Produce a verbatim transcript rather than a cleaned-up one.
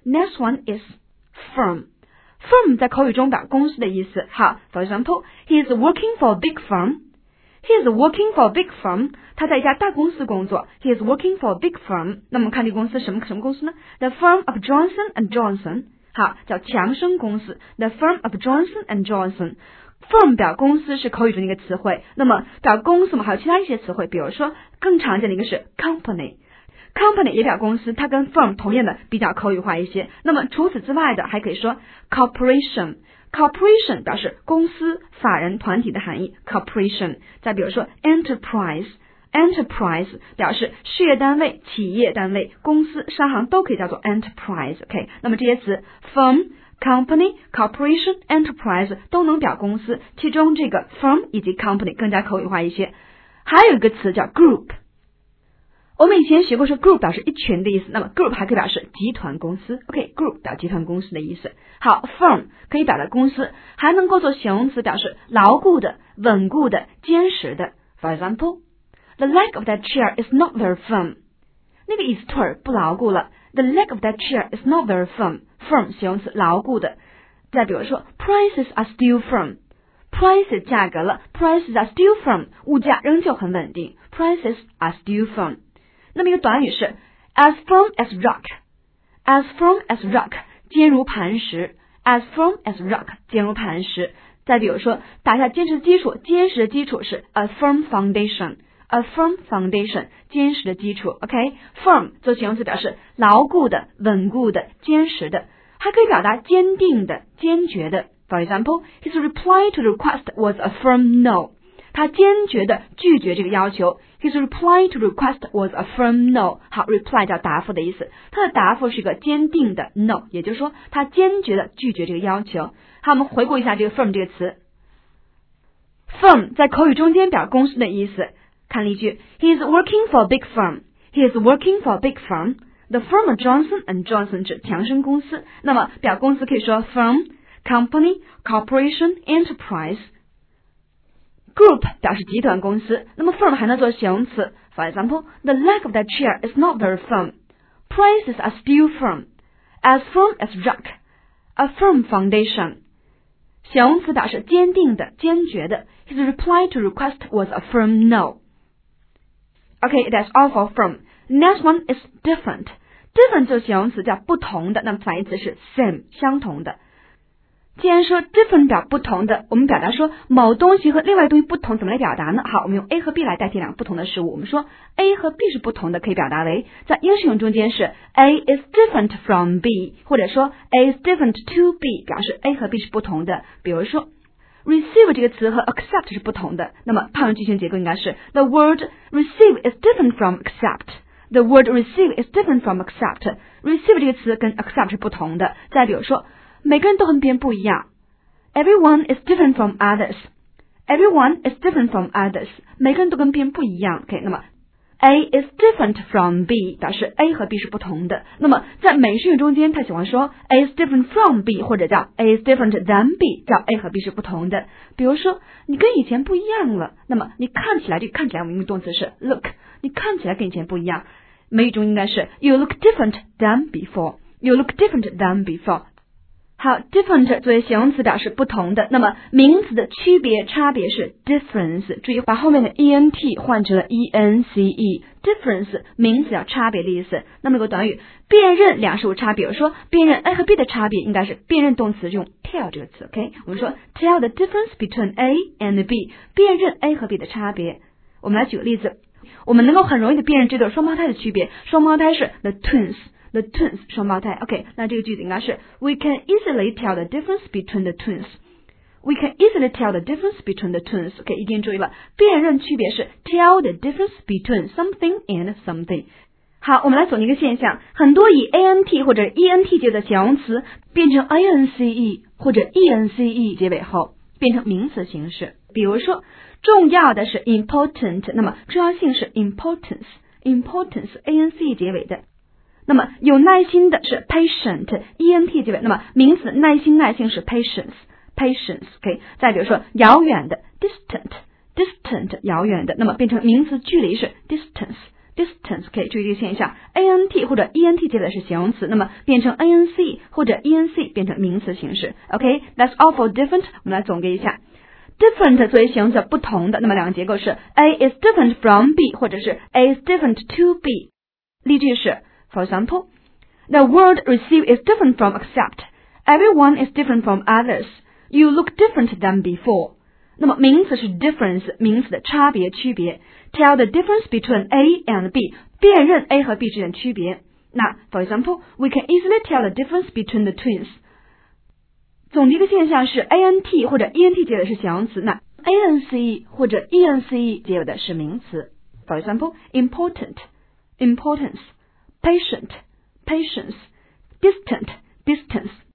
Next one is firm。Firm 在口语中表公司的意思。好 ，For example, he is working for a big firm.He is working for a big firm. 他在一家大公司工作。He is working for a big firm. 那么我们看这个公司什么什么公司呢 ？The firm of Johnson and Johnson. 好，叫强生公司。The firm of Johnson and Johnson.Firm 表公司是口语中的一个词汇。那么表公司我们还有其他一些词汇，比如说更常见的一个是 company。company 也表公司，它跟 firm 同样的比较口语化一些。那么除此之外的还可以说 corporation。corporation 表示公司、法人、团体的含义 corporation。再比如说 enterprise。enterprise 表示事业单位、企业单位、公司、商行都可以叫做 enterprise。OK， 那么这些词 firm、company、corporation、enterprise 都能表公司，其中这个 firm 以及 company 更加口语化一些。还有一个词叫 group。我们以前学过说 group 表示一群的意思，那么 group 还可以表示集团公司。OK， group 表集团公司的意思。好 ，firm 可以表达公司，还能够做形容词，表示牢固的、稳固的、坚实的。For example，the leg of that chair is not very firm。那个椅子腿不牢固了。The leg of that chair is not very firm。firm 形容词，牢固的。再比如说 ，prices are still firm。prices 价格了 ，prices are still firm， 物价仍旧很稳定。Prices are still firm。那么一个短语是 as firm as rock。as firm as rock， 坚如磐石。as firm as rock， 坚如磐石。再比如说，打下坚实的基础，坚实的基础是 a firm foundation。a firm foundation， 坚实的基础。OK，firm 做形容词表示牢固的、稳固的、坚实的，还可以表达坚定的、坚决的。For example, his reply to the request was a firm no. 他坚决的拒绝这个要求。His reply to the request was a firm no. 好 ，reply 叫答复的意思，他的答复是个坚定的 no， 也就是说他坚决的拒绝这个要求。好，我们回顾一下这个 firm 这个词。firm 在口语中间表公司的意思。看例句 ，He is working for a big firm. He is working for a big firm. The firm of Johnson and Johnson 指强生公司。那么表公司可以说 firm、company、corporation、enterprise。Group 表示集团公司，那么 firm 还能做形容词。For example, the leg of that chair is not very firm. Prices are still firm. As firm as rock. A firm foundation. 形容词表示坚定的、坚决的。His reply to request was a firm no. Okay, that's all for firm. Next one is different. Different 做形容词叫不同的，那么反义词是 same 相同的。既然说 different 表不同的，我们表达说某东西和另外东西不同，怎么来表达呢？好，我们用 A 和 B 来代替两个不同的事物。我们说 A 和 B 是不同的，可以表达为在英式用中间是 A is different from B， 或者说 A is different to B， 表示 A 和 B 是不同的。比如说 receive 这个词和 accept 是不同的，那么套用句型结构应该是 The word receive is different from accept。The word receive is different from accept。 receive 这个词跟 accept 是不同的。再比如说每个人都和别人不一样 Everyone is different from others. Everyone is different from others. 每个人都跟别人不一样。OK， 那么 A is different from B 表示 A 和 B 是不同的。那么在美式语中间，他喜欢说 A is different from B， 或者叫 A is different than B， 叫 A 和 B 是不同的。比如说你跟以前不一样了，那么你看起来，这个看起来我们用动词是 look， 你看起来跟以前不一样。美语中应该是 You look different than before. You look different than before。好 different 作为形容词表示不同的，那么名词的区别差别是 difference， 注意把后面的 ent 换成了 ence， difference 名词叫差别的意思。那么有个短语辨认两事物差别，比如说辨认 A 和 B 的差别应该是辨认动词用 tell 这个词。 OK， 我们说 tell the difference between A and B， 辨认 A 和 B 的差别。我们来举个例子，我们能够很容易的辨认这对双胞胎的区别，双胞胎是 the twins，The twins 双胞胎 OK， 那这个句子应该是 We can easily tell the difference between the twins. We can easily tell the difference between the twins. OK， 一定注意了，辨认区别是 tell the difference between something and something。 好，我们来总结一个现象，很多以 ant 或者 ent 结的形容词变成 ince 或者 ence 结尾后变成名词形式。比如说重要的是 important， 那么重要性是 importance， importance ance 结尾的。那么有耐心的是 patient ent 结尾，那么名词耐心耐性是 patience patience OK。 再比如说遥远的 distant distant 遥远的，那么变成名词距离是 distance distance 可以注意这个现象 ，ant 或者 ent 接的是形容词，那么变成 anc 或者 enc 变成名词形式。OK，that's、okay? all for different。我们来总结一下 ，different 作为形容词不同的，那么两个结构是 A is different from B， 或者是 A is different to B。例句是 ，For example, the word receive is different from accept. Everyone is different from others. You look different than before. 那么名词是 difference， 名词的差别、区别。Tell the difference between A and B， 辨认 A 和 B 之间的区别。那 for example, we can easily tell the difference between the twins。总结的现象是 ant 或者 ent 接的是形容词，那 ance 或者 enc 接的是名词。For example, important, importance, patient, patience, distant, distance。